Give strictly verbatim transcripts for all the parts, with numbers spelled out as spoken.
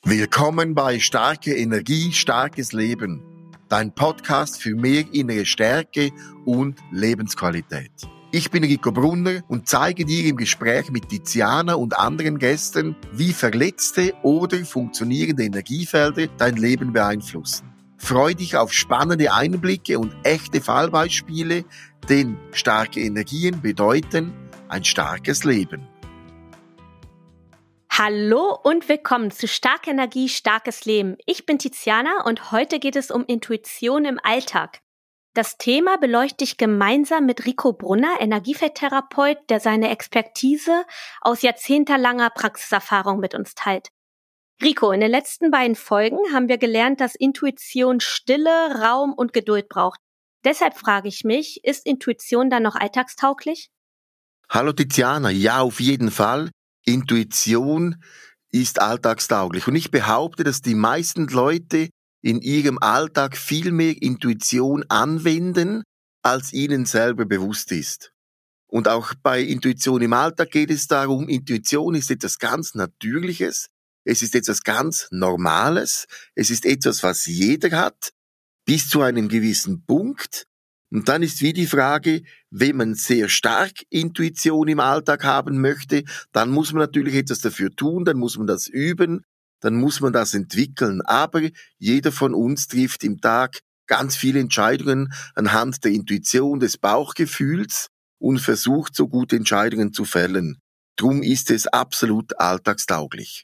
Willkommen bei Starke Energie, starkes Leben. Dein Podcast für mehr innere Stärke und Lebensqualität. Ich bin Rico Brunner und zeige dir im Gespräch mit Tiziana und anderen Gästen, wie verletzte oder funktionierende Energiefelder dein Leben beeinflussen. Freu dich auf spannende Einblicke und echte Fallbeispiele, denn starke Energien bedeuten ein starkes Leben. Hallo und willkommen zu Starke Energie, starkes Leben. Ich bin Tiziana und heute geht es um Intuition im Alltag. Das Thema beleuchte ich gemeinsam mit Rico Brunner, Energiefeldtherapeut, der seine Expertise aus jahrzehntelanger Praxiserfahrung mit uns teilt. Rico, in den letzten beiden Folgen haben wir gelernt, dass Intuition Stille, Raum und Geduld braucht. Deshalb frage ich mich, ist Intuition dann noch alltagstauglich? Hallo Tiziana, ja, auf jeden Fall. Intuition ist alltagstauglich. Und ich behaupte, dass die meisten Leute in ihrem Alltag viel mehr Intuition anwenden, als ihnen selber bewusst ist. Und auch bei Intuition im Alltag geht es darum, Intuition ist etwas ganz Natürliches, es ist etwas ganz Normales, es ist etwas, was jeder hat, bis zu einem gewissen Punkt. Und dann ist wie die Frage, wenn man sehr stark Intuition im Alltag haben möchte, dann muss man natürlich etwas dafür tun, dann muss man das üben, dann muss man das entwickeln. Aber jeder von uns trifft im Tag ganz viele Entscheidungen anhand der Intuition, des Bauchgefühls und versucht, so gute Entscheidungen zu fällen. Drum ist es absolut alltagstauglich.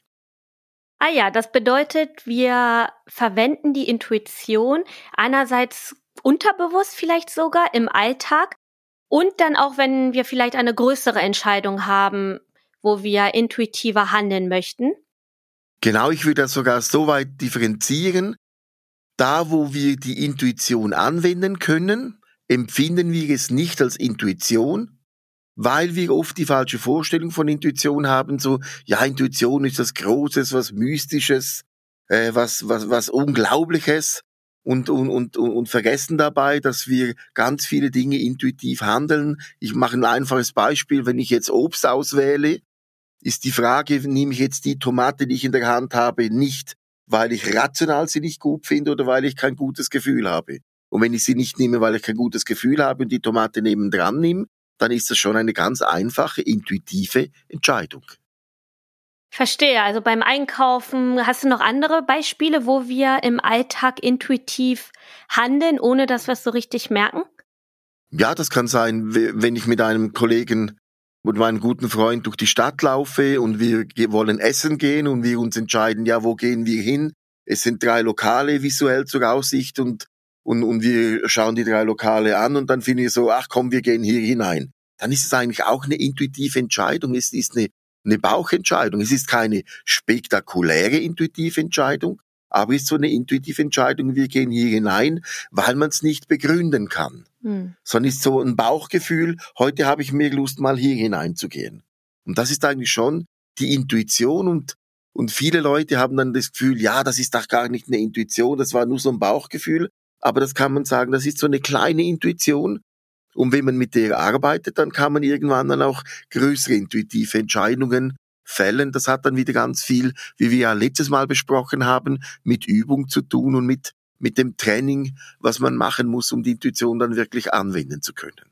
Ah ja, das bedeutet, wir verwenden die Intuition einerseits unterbewusst vielleicht sogar im Alltag und dann auch, wenn wir vielleicht eine größere Entscheidung haben, wo wir intuitiver handeln möchten. Genau, ich würde das sogar so weit differenzieren. Da, wo wir die Intuition anwenden können, empfinden wir es nicht als Intuition, weil wir oft die falsche Vorstellung von Intuition haben, so, ja, Intuition ist was Großes, was Mystisches, äh, was, was, was Unglaubliches. Und, und, und, und vergessen dabei, dass wir ganz viele Dinge intuitiv handeln. Ich mache ein einfaches Beispiel. Wenn ich jetzt Obst auswähle, ist die Frage, nehme ich jetzt die Tomate, die ich in der Hand habe, nicht, weil ich rational sie nicht gut finde oder weil ich kein gutes Gefühl habe. Und wenn ich sie nicht nehme, weil ich kein gutes Gefühl habe und die Tomate nebendran nehme, dann ist das schon eine ganz einfache, intuitive Entscheidung. Verstehe. Also beim Einkaufen, hast du noch andere Beispiele, wo wir im Alltag intuitiv handeln, ohne dass wir es so richtig merken? Ja, das kann sein, wenn ich mit einem Kollegen und meinem guten Freund durch die Stadt laufe und wir wollen essen gehen und wir uns entscheiden, ja, wo gehen wir hin? Es sind drei Lokale visuell zur Aussicht und, und, und wir schauen die drei Lokale an und dann finde ich so, ach komm, wir gehen hier hinein. Dann ist es eigentlich auch eine intuitive Entscheidung. Es ist eine Eine Bauchentscheidung. Es ist keine spektakuläre intuitive Entscheidung, aber es ist so eine intuitive Entscheidung, wir gehen hier hinein, weil man es nicht begründen kann. Hm. Sondern ist so ein Bauchgefühl, heute habe ich mehr Lust, mal hier hineinzugehen. Und das ist eigentlich schon die Intuition und, und viele Leute haben dann das Gefühl, ja, das ist doch gar nicht eine Intuition, das war nur so ein Bauchgefühl, aber das kann man sagen, das ist so eine kleine Intuition. Und wenn man mit der arbeitet, dann kann man irgendwann dann auch größere intuitive Entscheidungen fällen. Das hat dann wieder ganz viel, wie wir ja letztes Mal besprochen haben, mit Übung zu tun und mit, mit dem Training, was man machen muss, um die Intuition dann wirklich anwenden zu können.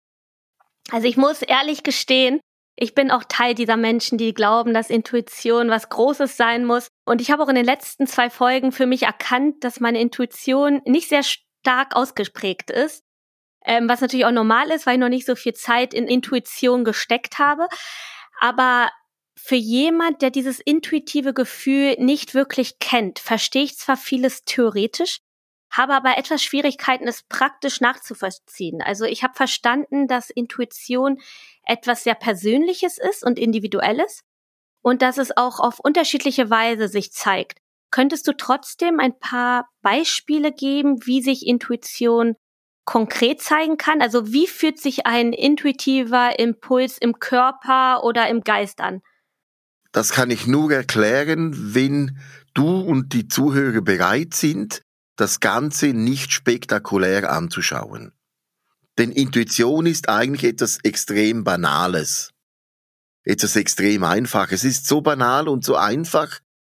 Also ich muss ehrlich gestehen, ich bin auch Teil dieser Menschen, die glauben, dass Intuition was Großes sein muss. Und ich habe auch in den letzten zwei Folgen für mich erkannt, dass meine Intuition nicht sehr stark ausgeprägt ist. Ähm, was natürlich auch normal ist, weil ich noch nicht so viel Zeit in Intuition gesteckt habe. Aber für jemand, der dieses intuitive Gefühl nicht wirklich kennt, verstehe ich zwar vieles theoretisch, habe aber etwas Schwierigkeiten, es praktisch nachzuvollziehen. Also ich habe verstanden, dass Intuition etwas sehr Persönliches ist und Individuelles und dass es auch auf unterschiedliche Weise sich zeigt. Könntest du trotzdem ein paar Beispiele geben, wie sich Intuition konkret zeigen kann? Also wie fühlt sich ein intuitiver Impuls im Körper oder im Geist an? Das kann ich nur erklären, wenn du und die Zuhörer bereit sind, das Ganze nicht spektakulär anzuschauen. Denn Intuition ist eigentlich etwas extrem Banales. Etwas extrem Einfaches. Es ist so banal und so einfach,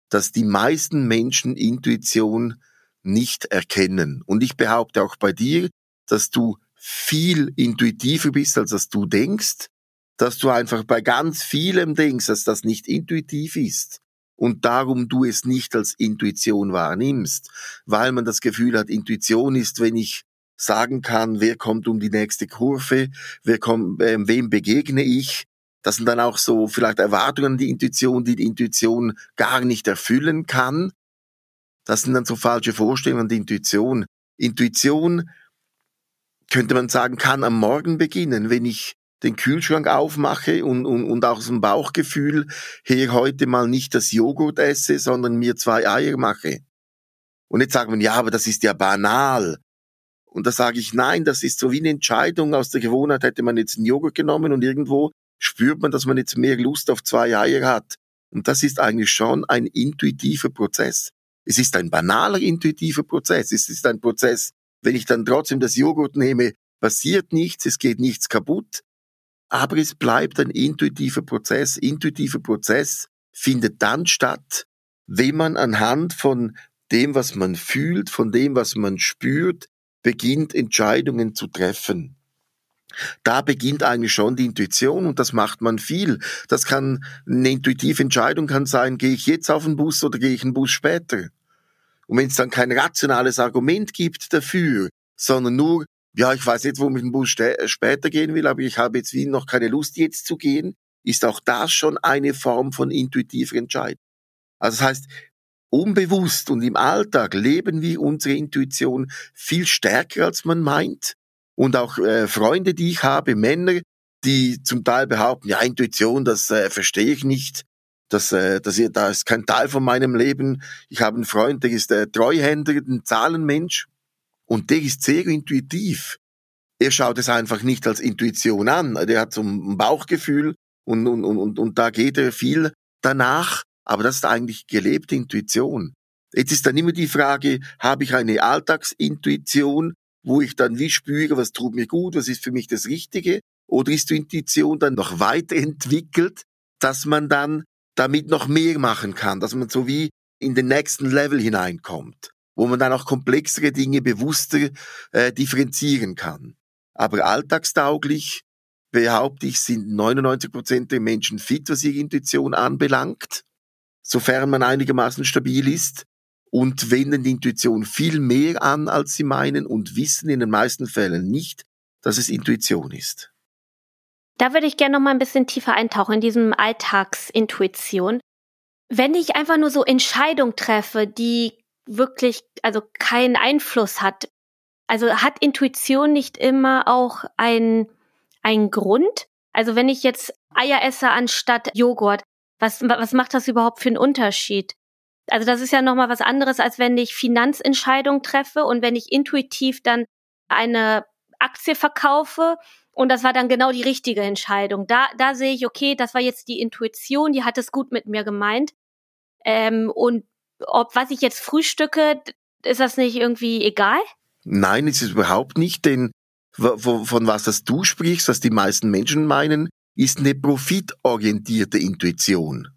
dass die meisten Menschen Intuition nicht erkennen. Und ich behaupte auch bei dir, dass du viel intuitiver bist, als dass du denkst, dass du einfach bei ganz vielem denkst, dass das nicht intuitiv ist und darum du es nicht als Intuition wahrnimmst, weil man das Gefühl hat, Intuition ist, wenn ich sagen kann, wer kommt um die nächste Kurve, wer kommt, äh, wem begegne ich. Das sind dann auch so vielleicht Erwartungen an die Intuition, die die Intuition gar nicht erfüllen kann. Das sind dann so falsche Vorstellungen an die Intuition. Intuition, könnte man sagen, kann am Morgen beginnen, wenn ich den Kühlschrank aufmache und, und, und auch so ein Bauchgefühl her heute mal nicht das Joghurt esse, sondern mir zwei Eier mache. Und jetzt sagt man, ja, aber das ist ja banal. Und da sage ich, nein, das ist so wie eine Entscheidung. Aus der Gewohnheit hätte man jetzt einen Joghurt genommen und irgendwo spürt man, dass man jetzt mehr Lust auf zwei Eier hat. Und das ist eigentlich schon ein intuitiver Prozess. Es ist ein banaler intuitiver Prozess. Es ist ein Prozess, wenn ich dann trotzdem das Joghurt nehme, passiert nichts, es geht nichts kaputt. Aber es bleibt ein intuitiver Prozess. Intuitiver Prozess findet dann statt, wenn man anhand von dem, was man fühlt, von dem, was man spürt, beginnt, Entscheidungen zu treffen. Da beginnt eigentlich schon die Intuition und das macht man viel. Das kann, eine intuitive Entscheidung kann sein, gehe ich jetzt auf den Bus oder gehe ich einen Bus später? Und wenn es dann kein rationales Argument gibt dafür, sondern nur, ja, ich weiß jetzt, wo ich den Bus stä- später gehen will, aber ich habe jetzt wie noch keine Lust, jetzt zu gehen, ist auch das schon eine Form von intuitiver Entscheidung. Also das heißt, unbewusst und im Alltag leben wir unsere Intuition viel stärker, als man meint. Und auch äh, Freunde, die ich habe, Männer, die zum Teil behaupten, ja, Intuition, das äh, verstehe ich nicht. Das, äh, das, das ist kein Teil von meinem Leben. Ich habe einen Freund, der ist äh, Treuhänder, ein Zahlenmensch. Und der ist sehr intuitiv. Er schaut es einfach nicht als Intuition an. Der hat so ein Bauchgefühl und, und, und, und da geht er viel danach. Aber das ist eigentlich gelebte Intuition. Jetzt ist dann immer die Frage, habe ich eine Alltagsintuition, wo ich dann wie spüre, was tut mir gut, was ist für mich das Richtige? Oder ist die Intuition dann noch weiterentwickelt, dass man dann damit noch mehr machen kann, dass man so wie in den nächsten Level hineinkommt, wo man dann auch komplexere Dinge bewusster äh, differenzieren kann. Aber alltagstauglich, behaupte ich, sind neunundneunzig Prozent der Menschen fit, was ihre Intuition anbelangt, sofern man einigermaßen stabil ist, und wenden die Intuition viel mehr an, als sie meinen, und wissen in den meisten Fällen nicht, dass es Intuition ist. Da würde ich gerne noch mal ein bisschen tiefer eintauchen in diesem Alltagsintuition. Wenn ich einfach nur so Entscheidungen treffe, die wirklich also keinen Einfluss hat, also hat Intuition nicht immer auch einen einen Grund? Also wenn ich jetzt Eier esse anstatt Joghurt, was was macht das überhaupt für einen Unterschied? Also das ist ja nochmal was anderes, als wenn ich Finanzentscheidungen treffe und wenn ich intuitiv dann eine Aktie verkaufe und das war dann genau die richtige Entscheidung. Da, da sehe ich, okay, das war jetzt die Intuition, die hat es gut mit mir gemeint. Ähm, und ob was ich jetzt frühstücke, ist das nicht irgendwie egal? Nein, ist es überhaupt nicht, denn von was das du sprichst, was die meisten Menschen meinen, ist eine profitorientierte Intuition.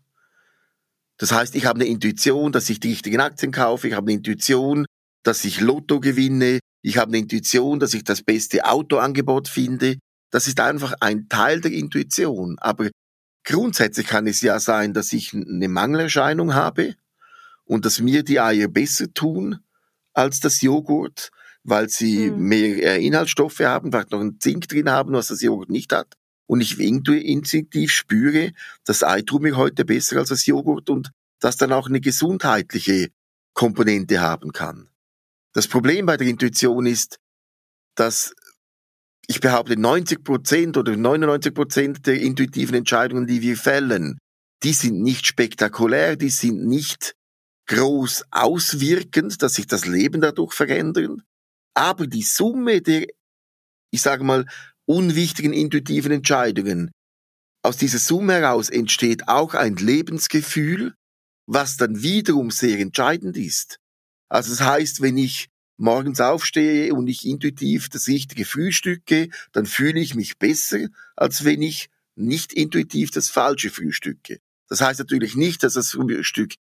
Das heißt, ich habe eine Intuition, dass ich die richtigen Aktien kaufe, ich habe eine Intuition, dass ich Lotto gewinne, ich habe eine Intuition, dass ich das beste Autoangebot finde. Das ist einfach ein Teil der Intuition. Aber grundsätzlich kann es ja sein, dass ich eine Mangelerscheinung habe und dass mir die Eier besser tun als das Joghurt, weil sie hm. mehr Inhaltsstoffe haben, vielleicht noch einen Zink drin haben, was das Joghurt nicht hat. Und ich intuitiv spüre, das Ei tut mir heute besser als das Joghurt und das dann auch eine gesundheitliche Komponente haben kann. Das Problem bei der Intuition ist, dass ich behaupte, neunzig Prozent oder neunundneunzig Prozent der intuitiven Entscheidungen, die wir fällen, die sind nicht spektakulär, die sind nicht groß auswirkend, dass sich das Leben dadurch verändert. Aber die Summe der, ich sage mal, unwichtigen intuitiven Entscheidungen, aus dieser Summe heraus entsteht auch ein Lebensgefühl, was dann wiederum sehr entscheidend ist. Also das heißt, wenn ich morgens aufstehe und ich intuitiv das richtige frühstücke, dann fühle ich mich besser, als wenn ich nicht intuitiv das falsche frühstücke. Das heißt natürlich nicht, dass das Frühstück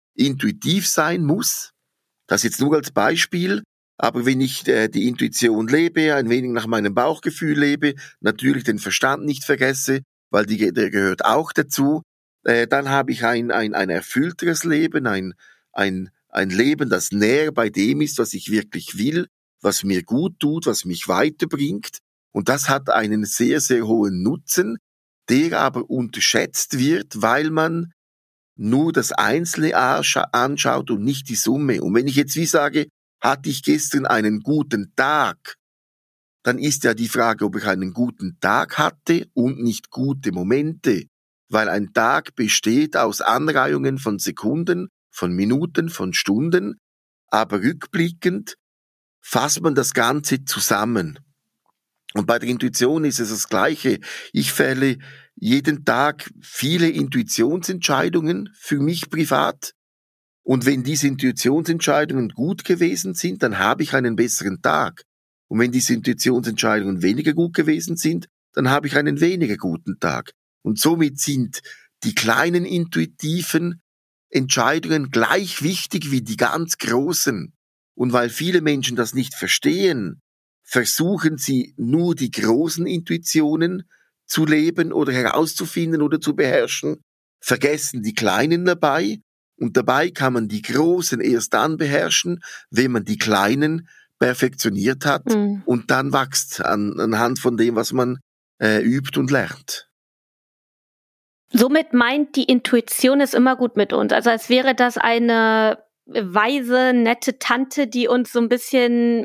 intuitiv sein muss. Das jetzt nur als Beispiel. Aber wenn ich äh, die Intuition lebe, ein wenig nach meinem Bauchgefühl lebe, natürlich den Verstand nicht vergesse, weil die, der gehört auch dazu, äh, dann habe ich ein, ein, ein erfüllteres Leben, ein, ein, ein Leben, das näher bei dem ist, was ich wirklich will, was mir gut tut, was mich weiterbringt. Und das hat einen sehr, sehr hohen Nutzen, der aber unterschätzt wird, weil man nur das Einzelne anschaut und nicht die Summe. Und wenn ich jetzt wie sage, hatte ich gestern einen guten Tag, dann ist ja die Frage, ob ich einen guten Tag hatte und nicht gute Momente. Weil ein Tag besteht aus Anreihungen von Sekunden, von Minuten, von Stunden, aber rückblickend fasst man das Ganze zusammen. Und bei der Intuition ist es das Gleiche. Ich fälle jeden Tag viele Intuitionsentscheidungen für mich privat. Und wenn diese Intuitionsentscheidungen gut gewesen sind, dann habe ich einen besseren Tag. Und wenn diese Intuitionsentscheidungen weniger gut gewesen sind, dann habe ich einen weniger guten Tag. Und somit sind die kleinen intuitiven Entscheidungen gleich wichtig wie die ganz großen. Und weil viele Menschen das nicht verstehen, versuchen sie nur die großen Intuitionen zu leben oder herauszufinden oder zu beherrschen, vergessen die kleinen dabei. Und dabei kann man die Großen erst dann beherrschen, wenn man die Kleinen perfektioniert hat mhm. und dann wächst an, anhand von dem, was man äh, übt und lernt. Somit meint die Intuition ist immer gut mit uns. Also als wäre das eine weise, nette Tante, die uns so ein bisschen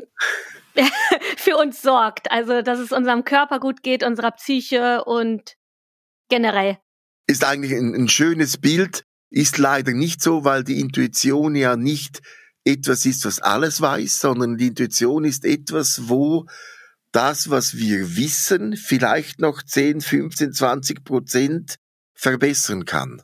für uns sorgt. Also dass es unserem Körper gut geht, unserer Psyche und generell. Ist eigentlich ein, ein schönes Bild. Ist leider nicht so, weil die Intuition ja nicht etwas ist, was alles weiß, sondern die Intuition ist etwas, wo das, was wir wissen, vielleicht noch zehn, fünfzehn, zwanzig Prozent verbessern kann.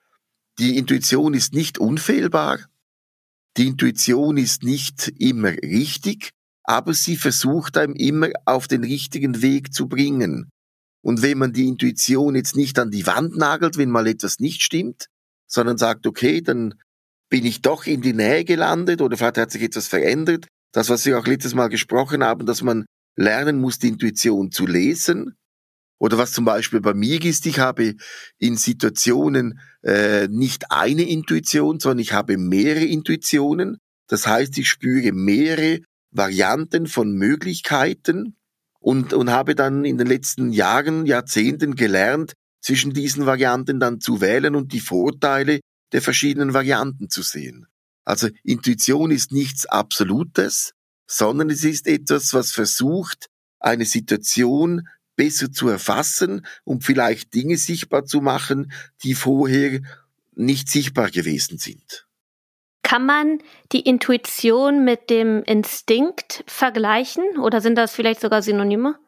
Die Intuition ist nicht unfehlbar, die Intuition ist nicht immer richtig, aber sie versucht einem immer auf den richtigen Weg zu bringen. Und wenn man die Intuition jetzt nicht an die Wand nagelt, wenn mal etwas nicht stimmt, sondern sagt, okay, dann bin ich doch in die Nähe gelandet oder vielleicht hat sich etwas verändert. Das, was wir auch letztes Mal gesprochen haben, dass man lernen muss, die Intuition zu lesen. Oder was zum Beispiel bei mir ist, ich habe in Situationen äh, nicht eine Intuition, sondern ich habe mehrere Intuitionen. Das heißt, ich spüre mehrere Varianten von Möglichkeiten und, und habe dann in den letzten Jahren, Jahrzehnten gelernt, zwischen diesen Varianten dann zu wählen und die Vorteile der verschiedenen Varianten zu sehen. Also Intuition ist nichts Absolutes, sondern es ist etwas, was versucht, eine Situation besser zu erfassen und vielleicht Dinge sichtbar zu machen, die vorher nicht sichtbar gewesen sind. Kann man die Intuition mit dem Instinkt vergleichen oder sind das vielleicht sogar Synonyme?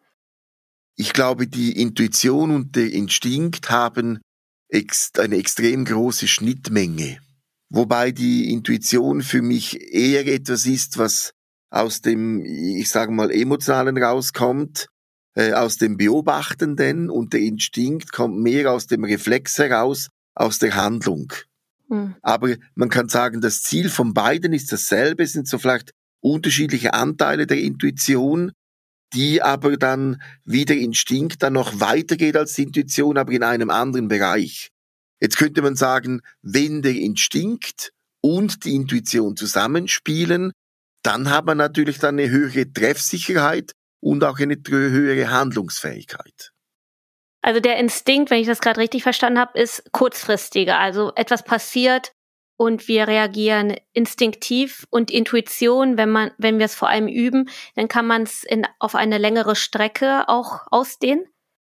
Ich glaube, die Intuition und der Instinkt haben ex- eine extrem große Schnittmenge. Wobei die Intuition für mich eher etwas ist, was aus dem, ich sage mal, Emotionalen rauskommt, äh, aus dem Beobachtenden, und der Instinkt kommt mehr aus dem Reflex heraus, aus der Handlung. Hm. Aber man kann sagen, das Ziel von beiden ist dasselbe, es sind so vielleicht unterschiedliche Anteile der Intuition, die aber dann wie der Instinkt dann noch weitergeht als die Intuition, aber in einem anderen Bereich. Jetzt könnte man sagen, wenn der Instinkt und die Intuition zusammenspielen, dann hat man natürlich dann eine höhere Treffsicherheit und auch eine höhere Handlungsfähigkeit. Also der Instinkt, wenn ich das gerade richtig verstanden habe, ist kurzfristiger. Also etwas passiert und wir reagieren instinktiv, und Intuition, wenn man, wenn wir es vor allem üben, dann kann man es in auf eine längere Strecke auch ausdehnen.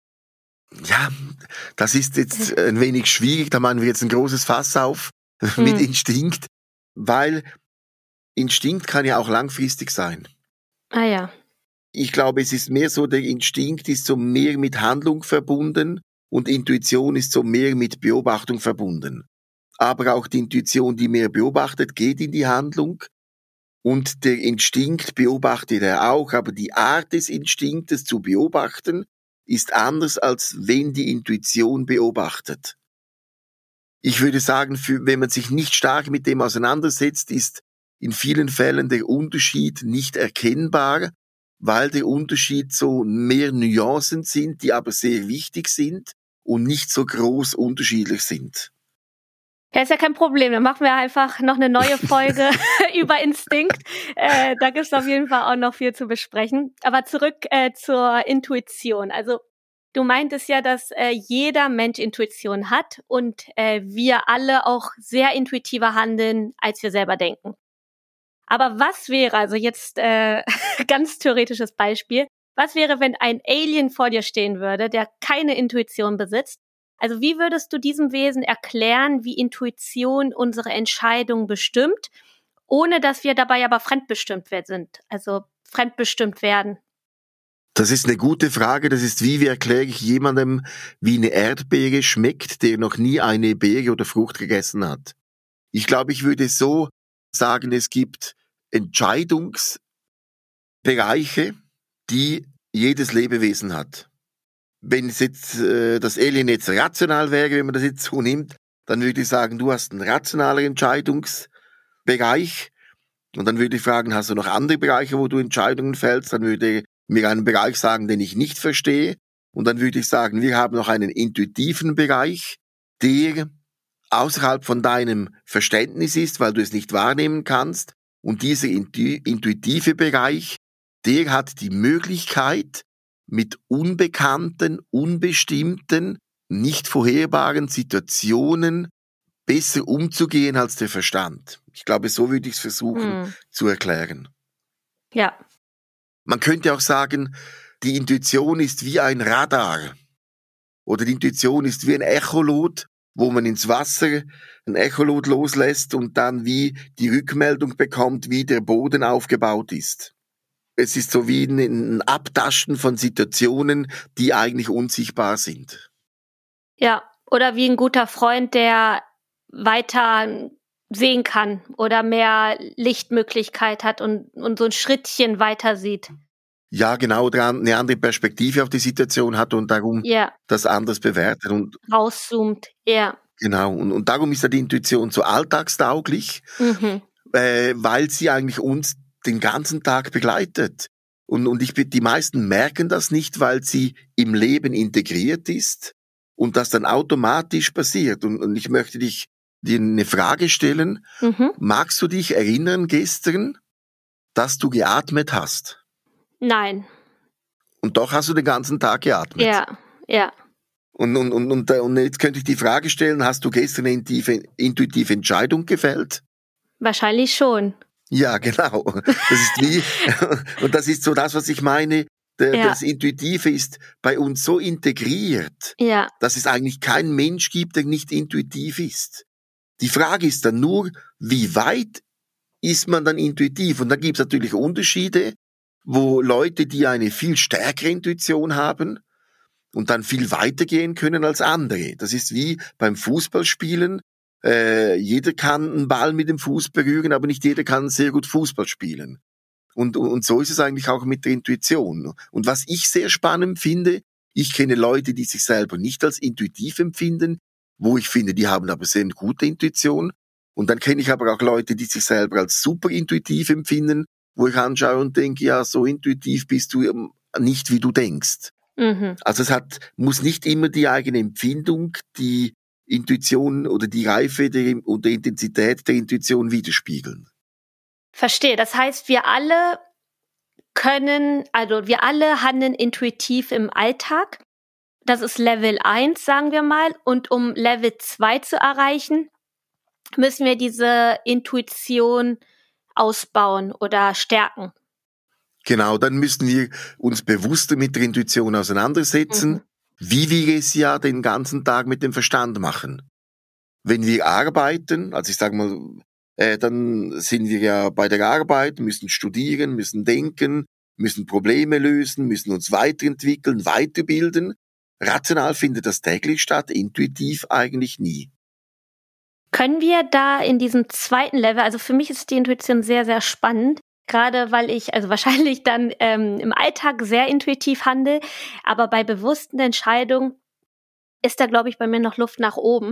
Ja, das ist jetzt ein wenig schwierig, da machen wir jetzt ein großes Fass auf hm. mit Instinkt, weil Instinkt kann ja auch langfristig sein. Ah ja. Ich glaube, es ist mehr so, der Instinkt ist so mehr mit Handlung verbunden und Intuition ist so mehr mit Beobachtung verbunden. Aber auch die Intuition, die mehr beobachtet, geht in die Handlung, und der Instinkt beobachtet er auch, aber die Art des Instinktes zu beobachten ist anders, als wenn die Intuition beobachtet. Ich würde sagen, für, wenn man sich nicht stark mit dem auseinandersetzt, ist in vielen Fällen der Unterschied nicht erkennbar, weil der Unterschied so mehr Nuancen sind, die aber sehr wichtig sind und nicht so groß unterschiedlich sind. Ja, ist ja kein Problem. Dann machen wir einfach noch eine neue Folge über Instinkt. Äh, da gibt's auf jeden Fall auch noch viel zu besprechen. Aber zurück äh, zur Intuition. Also du meintest ja, dass äh, jeder Mensch Intuition hat und äh, wir alle auch sehr intuitiver handeln, als wir selber denken. Aber was wäre, also jetzt äh, ganz theoretisches Beispiel, was wäre, wenn ein Alien vor dir stehen würde, der keine Intuition besitzt? Also wie würdest du diesem Wesen erklären, wie Intuition unsere Entscheidung bestimmt, ohne dass wir dabei aber fremdbestimmt sind, also fremdbestimmt werden? Das ist eine gute Frage. Das ist, wie, wie erkläre ich jemandem, wie eine Erdbeere schmeckt, der noch nie eine Beere oder Frucht gegessen hat? Ich glaube, ich würde so sagen, es gibt Entscheidungsbereiche, die jedes Lebewesen hat. Wenn es jetzt äh, das Alien jetzt rational wäre, wenn man das jetzt so nimmt, dann würde ich sagen, du hast einen rationalen Entscheidungsbereich. Und dann würde ich fragen, hast du noch andere Bereiche, wo du Entscheidungen fällst? Dann würde mir einen Bereich sagen, den ich nicht verstehe. Und dann würde ich sagen, wir haben noch einen intuitiven Bereich, der außerhalb von deinem Verständnis ist, weil du es nicht wahrnehmen kannst. Und dieser intu- intuitive Bereich, der hat die Möglichkeit, mit unbekannten, unbestimmten, nicht vorherbaren Situationen besser umzugehen als der Verstand. Ich glaube, so würde ich es versuchen hm. zu erklären. Ja. Man könnte auch sagen, die Intuition ist wie ein Radar. Oder die Intuition ist wie ein Echolot, wo man ins Wasser ein Echolot loslässt und dann wie die Rückmeldung bekommt, wie der Boden aufgebaut ist. Es ist so wie ein Abtasten von Situationen, die eigentlich unsichtbar sind. Ja, oder wie ein guter Freund, der weiter sehen kann oder mehr Lichtmöglichkeit hat und, und so ein Schrittchen weiter sieht. Ja, genau, oder eine andere Perspektive auf die Situation hat und darum ja. das anders bewertet. Und rauszoomt, ja. Genau, und, und darum ist ja die Intuition so alltagstauglich, mhm. äh, weil sie eigentlich uns den ganzen Tag begleitet. Und, und ich, die meisten merken das nicht, weil sie im Leben integriert ist und das dann automatisch passiert. Und, und ich möchte dich dir eine Frage stellen. Mhm. Magst du dich erinnern gestern, dass du geatmet hast? Nein. Und doch hast du den ganzen Tag geatmet? Ja, ja. Und, und, und, und, und jetzt könnte ich die Frage stellen, hast du gestern eine intuitive, intuitive Entscheidung gefällt? Wahrscheinlich schon. Ja, genau. Das ist wie, und das ist so das, was ich meine. Der, ja. Das Intuitive ist bei uns so integriert, ja. dass es eigentlich keinen Mensch gibt, der nicht intuitiv ist. Die Frage ist dann nur, wie weit ist man dann intuitiv? Und da gibt es natürlich Unterschiede, wo Leute, die eine viel stärkere Intuition haben und dann viel weiter gehen können als andere. Das ist wie beim Fußballspielen. Äh, jeder kann einen Ball mit dem Fuß berühren, aber nicht jeder kann sehr gut Fußball spielen. Und, und, und so ist es eigentlich auch mit der Intuition. Und was ich sehr spannend finde, ich kenne Leute, die sich selber nicht als intuitiv empfinden, wo ich finde, die haben aber sehr eine gute Intuition. Und dann kenne ich aber auch Leute, die sich selber als super intuitiv empfinden, wo ich anschaue und denke, ja, so intuitiv bist du nicht, wie du denkst. Mhm. Also es hat, muss nicht immer die eigene Empfindung, die Intuition oder die Reife der, oder Intensität der Intuition widerspiegeln. Verstehe. Das heißt, wir alle können, also wir alle handeln intuitiv im Alltag. Das ist Level eins, sagen wir mal. Und um Level zwei zu erreichen, müssen wir diese Intuition ausbauen oder stärken. Genau, dann müssen wir uns bewusster mit der Intuition auseinandersetzen, mhm. wie wir es ja den ganzen Tag mit dem Verstand machen. Wenn wir arbeiten, also ich sage mal, äh, dann sind wir ja bei der Arbeit, müssen studieren, müssen denken, müssen Probleme lösen, müssen uns weiterentwickeln, weiterbilden. Rational findet das täglich statt, intuitiv eigentlich nie. Können wir da in diesem zweiten Level, also für mich ist die Intuition sehr, sehr spannend, gerade weil ich also wahrscheinlich dann ähm, im Alltag sehr intuitiv handle, aber bei bewussten Entscheidungen ist da, glaube ich, bei mir noch Luft nach oben.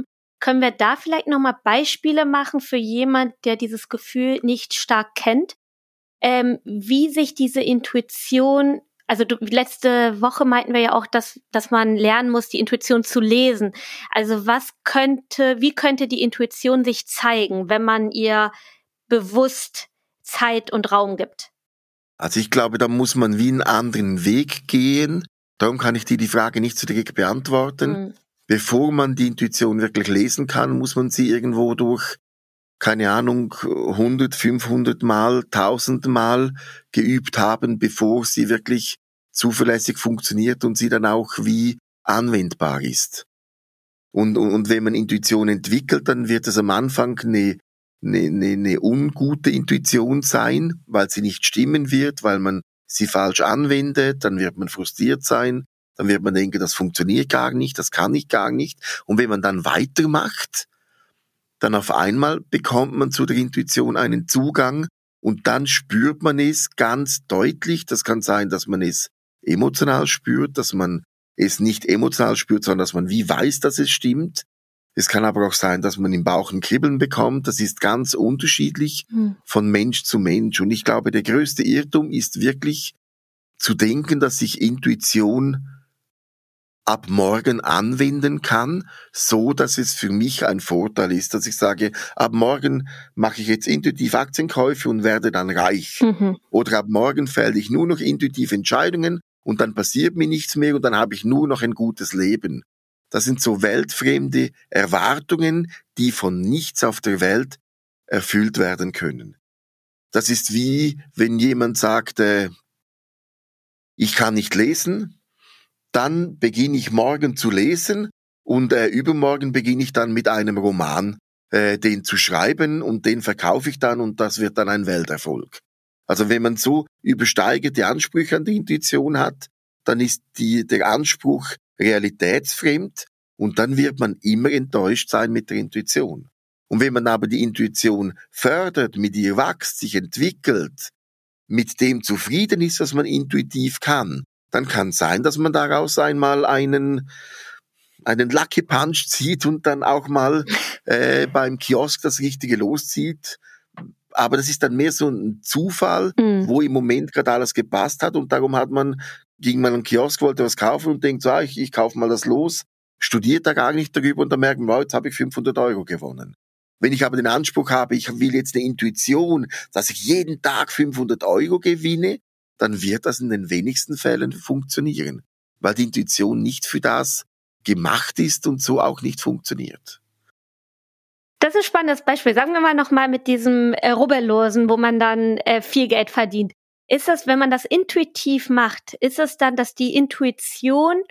Können wir da vielleicht nochmal Beispiele machen für jemand, der dieses Gefühl nicht stark kennt, ähm, wie sich diese Intuition, also du, letzte Woche meinten wir ja auch, dass, dass man lernen muss, die Intuition zu lesen. Also was könnte, wie könnte die Intuition sich zeigen, wenn man ihr bewusst Zeit und Raum gibt? Also ich glaube, da muss man wie einen anderen Weg gehen. Darum kann ich dir die Frage nicht so direkt beantworten. Mhm. Bevor man die Intuition wirklich lesen kann, muss man sie irgendwo durch, keine Ahnung, hundert, fünfhundert Mal, tausend Mal geübt haben, bevor sie wirklich zuverlässig funktioniert und sie dann auch wie anwendbar ist. Und, und, und wenn man Intuition entwickelt, dann wird es am Anfang eine, eine, eine, eine ungute Intuition sein, weil sie nicht stimmen wird, weil man sie falsch anwendet, dann wird man frustriert sein, dann wird man denken, das funktioniert gar nicht, das kann ich gar nicht. Und wenn man dann weitermacht, dann auf einmal bekommt man zu der Intuition einen Zugang und dann spürt man es ganz deutlich. Das kann sein, dass man es emotional spürt, dass man es nicht emotional spürt, sondern dass man wie weiß, dass es stimmt. Es kann aber auch sein, dass man im Bauch ein Kribbeln bekommt. Das ist ganz unterschiedlich hm. von Mensch zu Mensch. Und ich glaube, der größte Irrtum ist wirklich zu denken, dass sich Intuition ab morgen anwenden kann, so dass es für mich ein Vorteil ist, dass ich sage, ab morgen mache ich jetzt intuitiv Aktienkäufe und werde dann reich. Mhm. Oder ab morgen fälle ich nur noch intuitiv Entscheidungen und dann passiert mir nichts mehr und dann habe ich nur noch ein gutes Leben. Das sind so weltfremde Erwartungen, die von nichts auf der Welt erfüllt werden können. Das ist wie, wenn jemand sagt, äh, ich kann nicht lesen, dann beginne ich morgen zu lesen und äh, übermorgen beginne ich dann mit einem Roman, äh, den zu schreiben und den verkaufe ich dann und das wird dann ein Welterfolg. Also wenn man so übersteigerte Ansprüche an die Intuition hat, dann ist die, der Anspruch realitätsfremd und dann wird man immer enttäuscht sein mit der Intuition. Und wenn man aber die Intuition fördert, mit ihr wächst, sich entwickelt, mit dem zufrieden ist, was man intuitiv kann, dann kann es sein, dass man daraus einmal einen einen Lucky Punch zieht und dann auch mal äh, beim Kiosk das Richtige loszieht. Aber das ist dann mehr so ein Zufall, mhm. wo im Moment gerade alles gepasst hat und darum hat man, ging man an den Kiosk, wollte was kaufen und denkt so, ah, ich, ich kaufe mal das los, studiert da gar nicht darüber und dann merkt man, wow, jetzt habe ich fünfhundert Euro gewonnen. Wenn ich aber den Anspruch habe, ich will jetzt eine Intuition, dass ich jeden Tag fünfhundert Euro gewinne, dann wird das in den wenigsten Fällen funktionieren, weil die Intuition nicht für das gemacht ist und so auch nicht funktioniert. Das ist ein spannendes Beispiel. Sagen wir mal nochmal mit diesem äh, Rubbellosen, wo man dann äh, viel Geld verdient. Ist das, wenn man das intuitiv macht, ist es dann, dass die Intuition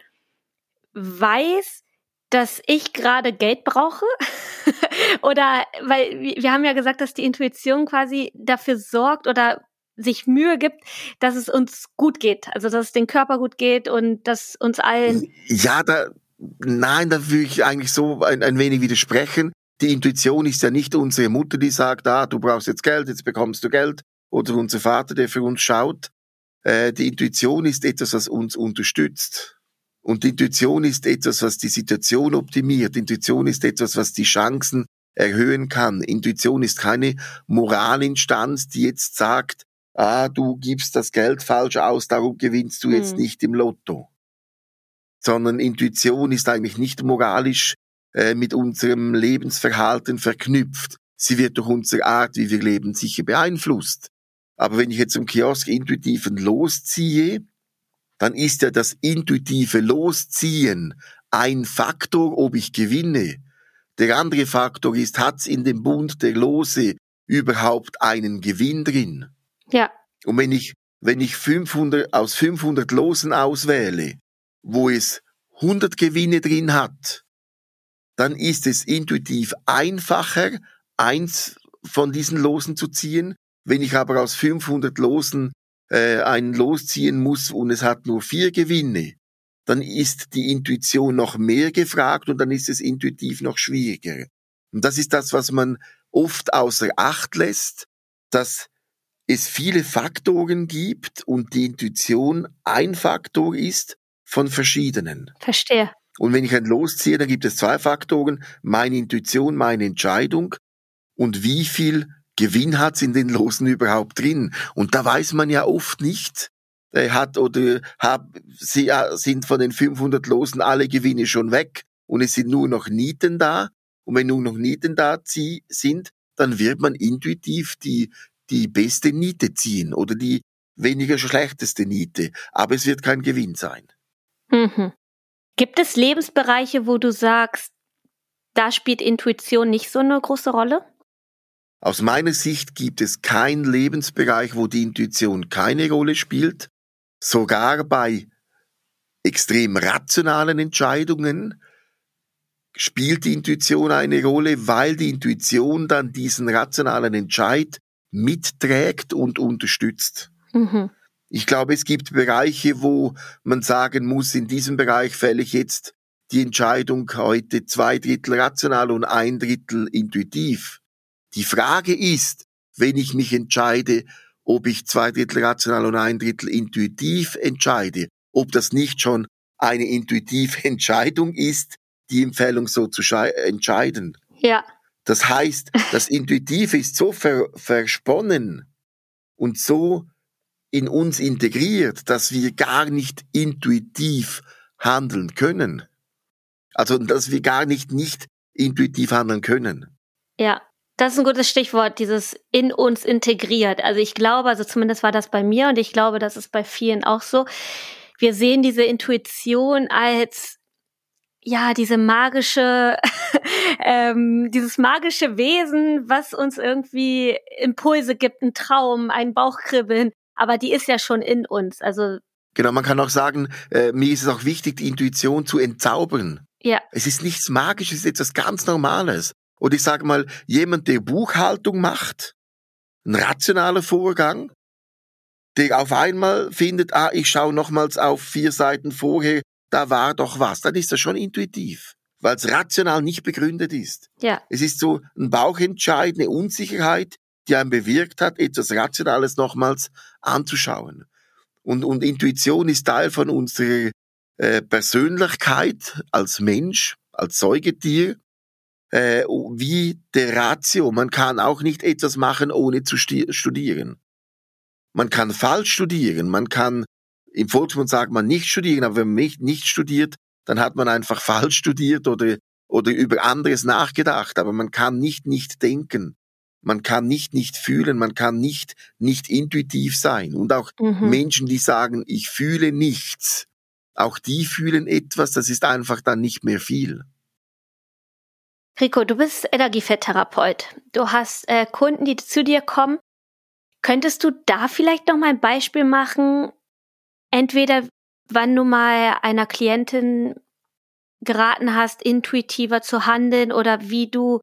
weiß, dass ich gerade Geld brauche? Oder, weil wir haben ja gesagt, dass die Intuition quasi dafür sorgt oder sich Mühe gibt, dass es uns gut geht, also dass es den Körper gut geht und dass uns allen... Ja, da, nein, da würde ich eigentlich so ein, ein wenig widersprechen. Die Intuition ist ja nicht unsere Mutter, die sagt, ah, du brauchst jetzt Geld, jetzt bekommst du Geld, oder unser Vater, der für uns schaut. Äh, die Intuition ist etwas, was uns unterstützt. Und die Intuition ist etwas, was die Situation optimiert. Intuition ist etwas, was die Chancen erhöhen kann. Intuition ist keine Moralinstanz, die jetzt sagt, ah, du gibst das Geld falsch aus, darum gewinnst du jetzt mhm. nicht im Lotto. Sondern Intuition ist eigentlich nicht moralisch äh, mit unserem Lebensverhalten verknüpft. Sie wird durch unsere Art, wie wir leben, sicher beeinflusst. Aber wenn ich jetzt im Kiosk intuitiven losziehe, dann ist ja das intuitive Losziehen ein Faktor, ob ich gewinne. Der andere Faktor ist, hat's in dem Bund der Lose überhaupt einen Gewinn drin? Ja. Und wenn ich, wenn ich fünfhundert, aus fünfhundert Losen auswähle, wo es hundert Gewinne drin hat, dann ist es intuitiv einfacher, eins von diesen Losen zu ziehen. Wenn ich aber aus fünfhundert Losen äh, einen losziehen muss und es hat nur vier Gewinne, dann ist die Intuition noch mehr gefragt und dann ist es intuitiv noch schwieriger. Und das ist das, was man oft außer Acht lässt, dass es viele Faktoren gibt und die Intuition ein Faktor ist von verschiedenen. Verstehe. Und wenn ich dann losziehe, dann gibt es zwei Faktoren, meine Intuition, meine Entscheidung und wie viel Gewinn hat's in den Losen überhaupt drin. Und da weiß man ja oft nicht, äh, hat oder hab, sie, äh, sind von den fünfhundert Losen alle Gewinne schon weg und es sind nur noch Nieten da. Und wenn nur noch Nieten da zieh, sind, dann wird man intuitiv die, die beste Niete ziehen oder die weniger schlechteste Niete. Aber es wird kein Gewinn sein. Mhm. Gibt es Lebensbereiche, wo du sagst, da spielt Intuition nicht so eine große Rolle? Aus meiner Sicht gibt es keinen Lebensbereich, wo die Intuition keine Rolle spielt. Sogar bei extrem rationalen Entscheidungen spielt die Intuition eine Rolle, weil die Intuition dann diesen rationalen Entscheid mitträgt und unterstützt. Mhm. Ich glaube, es gibt Bereiche, wo man sagen muss, in diesem Bereich fälle ich jetzt die Entscheidung heute zwei Drittel rational und ein Drittel intuitiv. Die Frage ist, wenn ich mich entscheide, ob ich zwei Drittel rational und ein Drittel intuitiv entscheide, ob das nicht schon eine intuitive Entscheidung ist, die Empfehlung so zu entscheiden. Ja. Das heißt, das Intuitive ist so ver versponnen und so in uns integriert, dass wir gar nicht intuitiv handeln können. Also, dass wir gar nicht nicht intuitiv handeln können. Ja, das ist ein gutes Stichwort, dieses in uns integriert. Also ich glaube, also zumindest war das bei mir und ich glaube, das ist bei vielen auch so. Wir sehen diese Intuition als ja, diese magische, ähm, dieses magische Wesen, was uns irgendwie Impulse gibt, einen Traum, ein Bauchkribbeln, aber die ist ja schon in uns, also. Genau, man kann auch sagen, äh, mir ist es auch wichtig, die Intuition zu entzaubern. Ja. Es ist nichts Magisches, es ist etwas ganz Normales. Oder ich sage mal, jemand, der Buchhaltung macht, ein rationaler Vorgang, der auf einmal findet, ah, ich schaue nochmals auf vier Seiten vorher, da war doch was, dann ist das schon intuitiv, weil es rational nicht begründet ist. Ja. Es ist so ein Bauchentscheid, eine Unsicherheit, die einen bewirkt hat, etwas Rationales nochmals anzuschauen. Und, und Intuition ist Teil von unserer äh, Persönlichkeit als Mensch, als Säugetier, äh, wie der Ratio. Man kann auch nicht etwas machen, ohne zu studieren. Man kann falsch studieren, man kann, im Volksmund sagt man nicht studieren, aber wenn man nicht, nicht studiert, dann hat man einfach falsch studiert oder, oder über anderes nachgedacht. Aber man kann nicht nicht denken. Man kann nicht nicht fühlen, man kann nicht nicht intuitiv sein. Und auch mhm. Menschen, die sagen, ich fühle nichts, auch die fühlen etwas, das ist einfach dann nicht mehr viel. Rico, du bist Energiefetttherapeut. Du hast äh, Kunden, die zu dir kommen. Könntest du da vielleicht noch mal ein Beispiel machen, entweder wann du mal einer Klientin geraten hast, intuitiver zu handeln oder wie du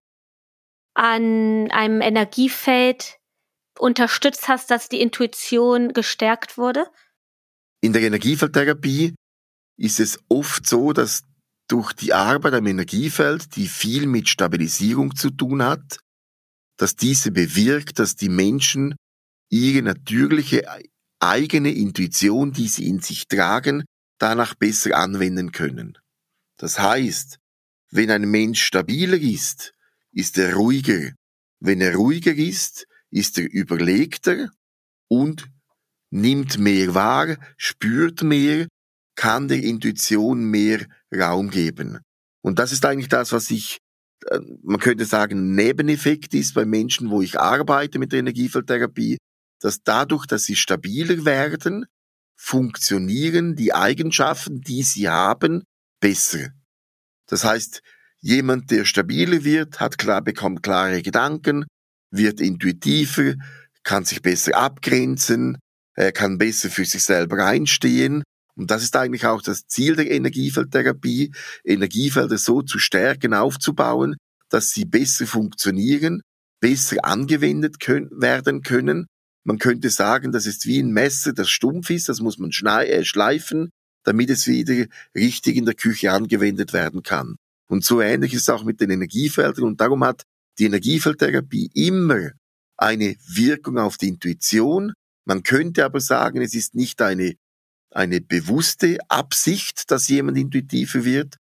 an einem Energiefeld unterstützt hast, dass die Intuition gestärkt wurde? In der Energiefeldtherapie ist es oft so, dass durch die Arbeit am Energiefeld, die viel mit Stabilisierung zu tun hat, dass diese bewirkt, dass die Menschen ihre natürliche eigene Intuition, die sie in sich tragen, danach besser anwenden können. Das heißt, wenn ein Mensch stabiler ist, ist er ruhiger. Wenn er ruhiger ist, ist er überlegter und nimmt mehr wahr, spürt mehr, kann der Intuition mehr Raum geben. Und das ist eigentlich das, was ich, man könnte sagen, Nebeneffekt ist bei Menschen, wo ich arbeite mit der Energiefeldtherapie, dass dadurch, dass sie stabiler werden, funktionieren die Eigenschaften, die sie haben, besser. Das heißt, jemand, der stabiler wird, hat klar, bekommt klare Gedanken, wird intuitiver, kann sich besser abgrenzen, kann besser für sich selber einstehen. Und das ist eigentlich auch das Ziel der Energiefeldtherapie, Energiefelder so zu stärken, aufzubauen, dass sie besser funktionieren, besser angewendet können, werden können. Man könnte sagen, das ist wie ein Messer, das stumpf ist, das muss man schleifen, damit es wieder richtig in der Küche angewendet werden kann. Und so ähnlich ist es auch mit den Energiefeldern. Und darum hat die Energiefeldtherapie immer eine Wirkung auf die Intuition. Man könnte aber sagen, es ist nicht eine, eine bewusste Absicht, dass jemand intuitiver wird,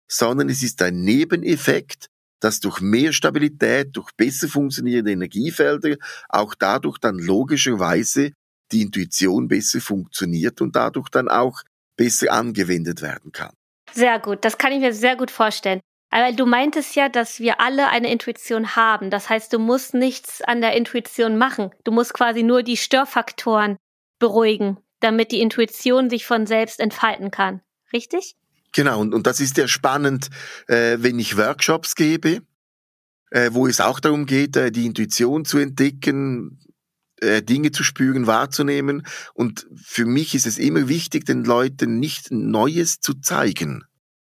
sondern es ist ein Nebeneffekt, dass durch mehr Stabilität, durch besser funktionierende Energiefelder auch dadurch dann logischerweise die Intuition besser funktioniert und dadurch dann auch besser angewendet werden kann. Sehr gut, das kann ich mir sehr gut vorstellen. Aber du meintest ja, dass wir alle eine Intuition haben. Das heißt, du musst nichts an der Intuition machen. Du musst quasi nur die Störfaktoren beruhigen, damit die Intuition sich von selbst entfalten kann. Richtig? Genau, und, und das ist ja spannend, äh, wenn ich Workshops gebe, äh, wo es auch darum geht, äh, die Intuition zu entdecken, äh, Dinge zu spüren, wahrzunehmen. Und für mich ist es immer wichtig, den Leuten nicht Neues zu zeigen,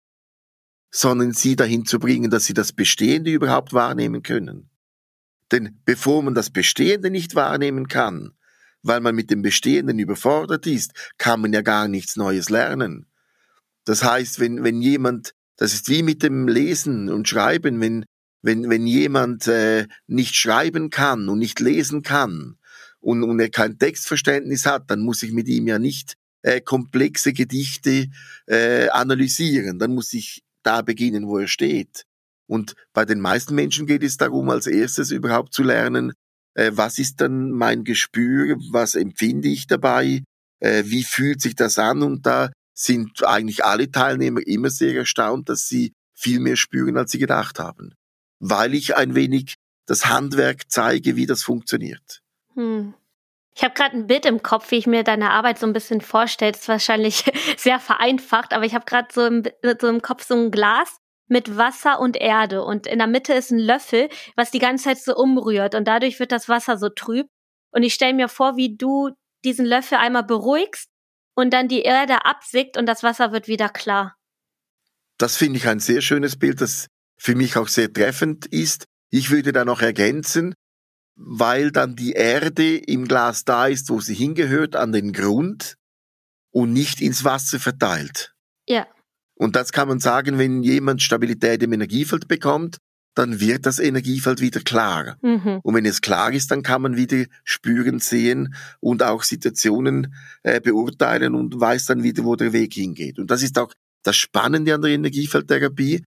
sondern sie dahin zu bringen, dass sie das Bestehende überhaupt wahrnehmen können. Denn bevor man das Bestehende nicht wahrnehmen kann, weil man mit dem Bestehenden überfordert ist, kann man ja gar nichts Neues lernen. Das heißt, wenn, wenn jemand, das ist wie mit dem Lesen und Schreiben, wenn, wenn, wenn jemand äh, nicht schreiben kann und nicht lesen kann und, und er kein Textverständnis hat, dann muss ich mit ihm ja nicht äh, komplexe Gedichte äh, analysieren. Dann muss ich da beginnen, wo er steht. Und bei den meisten Menschen geht es darum, als erstes überhaupt zu lernen, äh, was ist dann mein Gespür, was empfinde ich dabei, äh, wie fühlt sich das an, und da sind eigentlich alle Teilnehmer immer sehr erstaunt, dass sie viel mehr spüren, als sie gedacht haben. Weil ich ein wenig das Handwerk zeige, wie das funktioniert. Hm. Ich habe gerade ein Bild im Kopf, wie ich mir deine Arbeit so ein bisschen vorstelle. Das ist wahrscheinlich sehr vereinfacht, aber ich habe gerade so im, so im Kopf so ein Glas mit Wasser und Erde. Und in der Mitte ist ein Löffel, was die ganze Zeit so umrührt. Und dadurch wird das Wasser so trüb. Und ich stelle mir vor, wie du diesen Löffel einmal beruhigst und dann die Erde absickt und das Wasser wird wieder klar. Das finde ich ein sehr schönes Bild, das für mich auch sehr treffend ist. Ich würde da noch ergänzen, weil dann die Erde im Glas da ist, wo sie hingehört, an den Grund und nicht ins Wasser verteilt. Ja. Und das kann man sagen, wenn jemand Stabilität im Energiefeld bekommt, dann wird das Energiefeld wieder klar. Mhm. Und wenn es klar ist, dann kann man wieder spüren, sehen und auch Situationen äh, beurteilen und weiß dann wieder, wo der Weg hingeht. Und das ist auch das Spannende an der Energiefeldtherapie.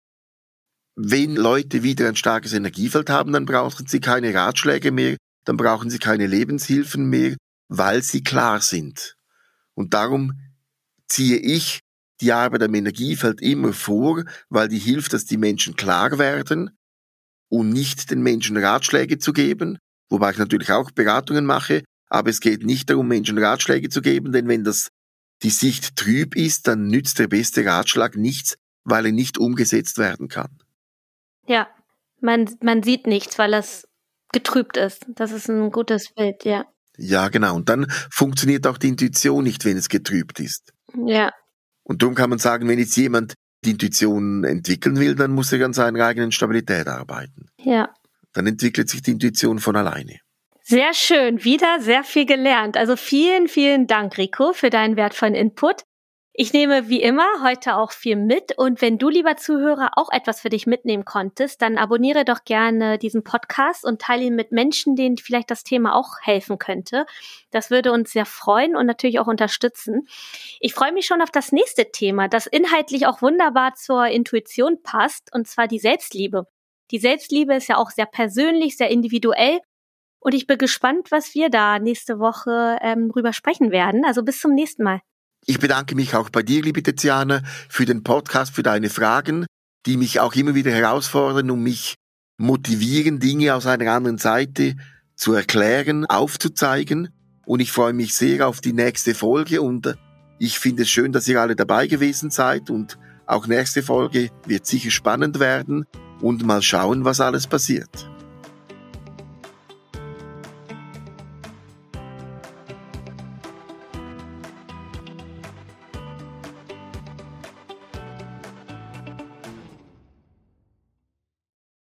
Wenn Leute wieder ein starkes Energiefeld haben, dann brauchen sie keine Ratschläge mehr, dann brauchen sie keine Lebenshilfen mehr, weil sie klar sind. Und darum ziehe ich die Arbeit am Energiefeld immer vor, weil die hilft, dass die Menschen klar werden und nicht den Menschen Ratschläge zu geben, wobei ich natürlich auch Beratungen mache, aber es geht nicht darum, Menschen Ratschläge zu geben, denn wenn das die Sicht trüb ist, dann nützt der beste Ratschlag nichts, weil er nicht umgesetzt werden kann. Ja, man, man sieht nichts, weil es getrübt ist. Das ist ein gutes Bild, ja. Ja, genau. Und dann funktioniert auch die Intuition nicht, wenn es getrübt ist. Ja. Und darum kann man sagen, wenn jetzt jemand die Intuition entwickeln will, dann muss er an seiner eigenen Stabilität arbeiten. Ja. Dann entwickelt sich die Intuition von alleine. Sehr schön, wieder sehr viel gelernt. Also vielen, vielen Dank, Rico, für deinen wertvollen Input. Ich nehme wie immer heute auch viel mit, und wenn du, lieber Zuhörer, auch etwas für dich mitnehmen konntest, dann abonniere doch gerne diesen Podcast und teile ihn mit Menschen, denen vielleicht das Thema auch helfen könnte. Das würde uns sehr freuen und natürlich auch unterstützen. Ich freue mich schon auf das nächste Thema, das inhaltlich auch wunderbar zur Intuition passt, und zwar die Selbstliebe. Die Selbstliebe ist ja auch sehr persönlich, sehr individuell, und ich bin gespannt, was wir da nächste Woche ähm, drüber sprechen werden. Also bis zum nächsten Mal. Ich bedanke mich auch bei dir, liebe Tiziana, für den Podcast, für deine Fragen, die mich auch immer wieder herausfordern und mich motivieren, Dinge aus einer anderen Seite zu erklären, aufzuzeigen. Und ich freue mich sehr auf die nächste Folge, und ich finde es schön, dass ihr alle dabei gewesen seid, und auch nächste Folge wird sicher spannend werden, und mal schauen, was alles passiert.